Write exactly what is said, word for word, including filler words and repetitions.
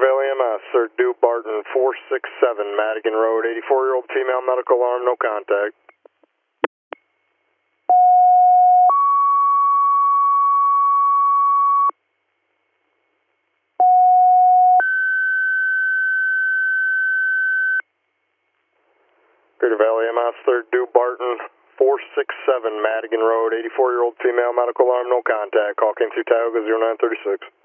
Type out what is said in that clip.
Valley M S, Sir Dew Barton, four six seven Madigan Road, eighty-four-year-old female, medical alarm, no contact. Greater Valley M S, Sir Dew Barton, four six seven Madigan Road, eighty-four-year-old female, medical alarm, no contact. Call came through Tioga zero nine three six.